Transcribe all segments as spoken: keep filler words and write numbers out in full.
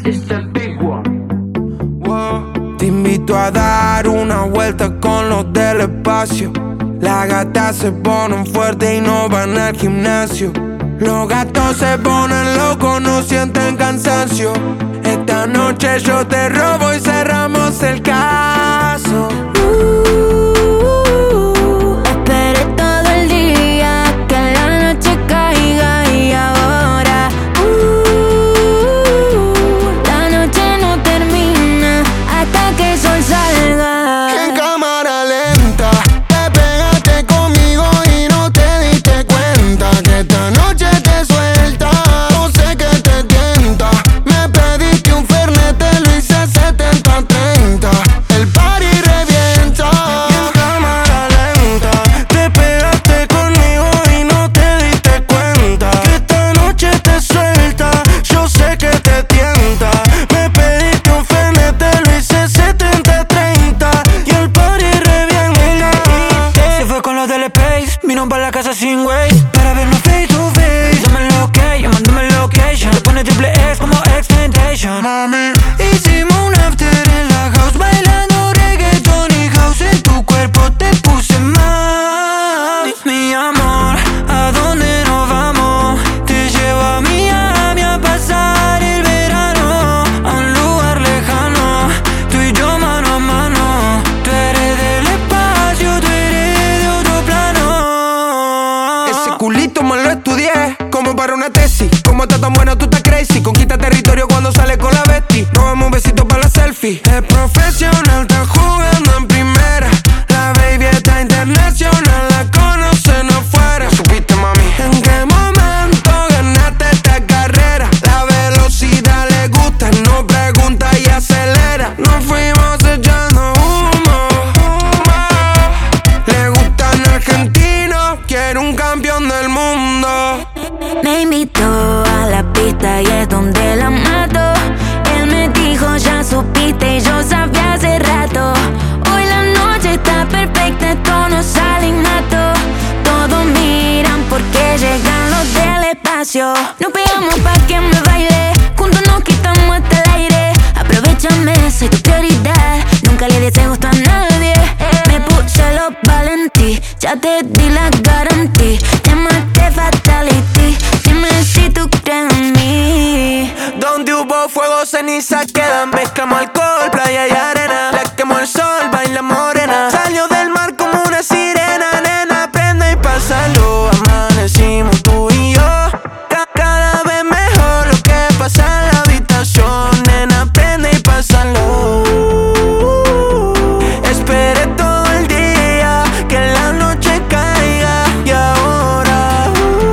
It's the big one. Wow. Te invito a dar una vuelta con los del espacio. Las gatas se ponen fuertes y no van al gimnasio. Los gatos se ponen locos, no sienten cansancio. Esta noche yo te robo y cerramos el caso. Uh, esperé todo el día que la noche caiga y ahora uh, la noche no termina hasta que el sol salga. En cámara lenta te pegaste conmigo y no te diste cuenta que esta noche te suelta. No sé que te tienta. Me pediste un fernet, te lo hice setenta treinta. El party revienta. Y en cámara lenta te pegaste conmigo y no te diste cuenta que esta noche te suelta. Yo sé que te tienta. Me pediste un fernet, te lo hice setenta treinta. Y el party revienta. Se fue con los del Space, vino para la casa sin Waze para vernos face to face. Dame lo que, yo mándame location. Te pone triple X como X-Tentation. Mami, Hicimos un after en la house, bailando reggaeton y house. En tu cuerpo te puse mal. Mi amor, ¿a dónde nos vamos? Te llevo a Miami a pasar el verano, a un lugar lejano, tú y yo mano a mano. Tú eres del espacio, tú eres de otro plano. ese culito me lo estudié como para una tesis. Como estás tan buena, tú estás crazy. Conquista territorio cuando sale con la bestie. Robamos un besito para la selfie. Es profesional, está jugando en primera. La baby está internacional, la conocen afuera. ¿Supiste, mami? ¿En qué momento ganaste esta carrera? La velocidad le gusta, no pregunta y acelera. Nos fuimos echando humo, humo. Le gustan argentinos, quiere un campeón del mundo. Me invitó a la pista y es donde la mato. Él me dijo, ya supiste y yo sabía hace rato. Hoy la noche está perfecta, esto no sale innato. Todos miran porque llegan los del espacio. Nos pegamos pa' que me baile, juntos nos quitamos hasta el aire. Aprovechame, soy tu prioridad, nunca le des gusto a nadie. Me puse los valentí, ya te di la garantía. Llamaste fatality, dime si tú crees en mí. Donde hubo fuego, ceniza quedan. Mezclamos alcohol, playa y arena. La quemó el sol, baila morena. Salió del mar como una sirena. Nena, prende y pásalo. Amanecimos tú y yo. Ca- Cada vez mejor lo que pasa en la habitación. Nena, prende y pásalo. Esperé todo el día que la noche caiga. Y ahora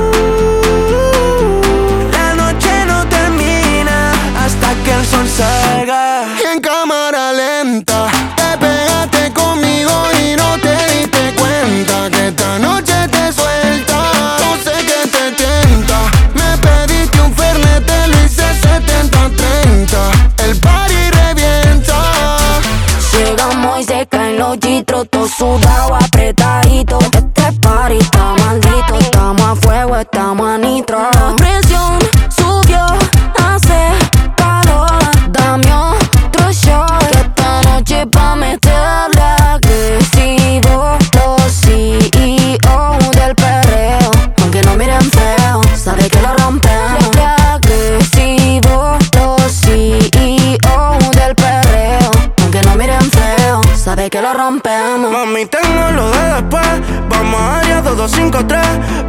la noche no termina hasta que el sol salga. En cámara lenta te pegaste conmigo y no te diste cuenta que esta noche te suelta. No sé que te tienta. Me pediste un fernet, te lo hice setenta treinta. El party revienta. Llegamos y se caen los chitros, todo sudado, apretadito. Este party está maldito, estamos a fuego, estamos a nitro. La presión subió, hace calor. Dame otro shot, que esta noche pa' meterle agresivo. Los C E O del perreo, aunque no miren feo, sabe que lo rompemos. Agresivo, los C E O del perreo, aunque no miren feo, sabe que lo rompemos. Mami, tengo lo de después. Vamos a área dos dos cinco tres.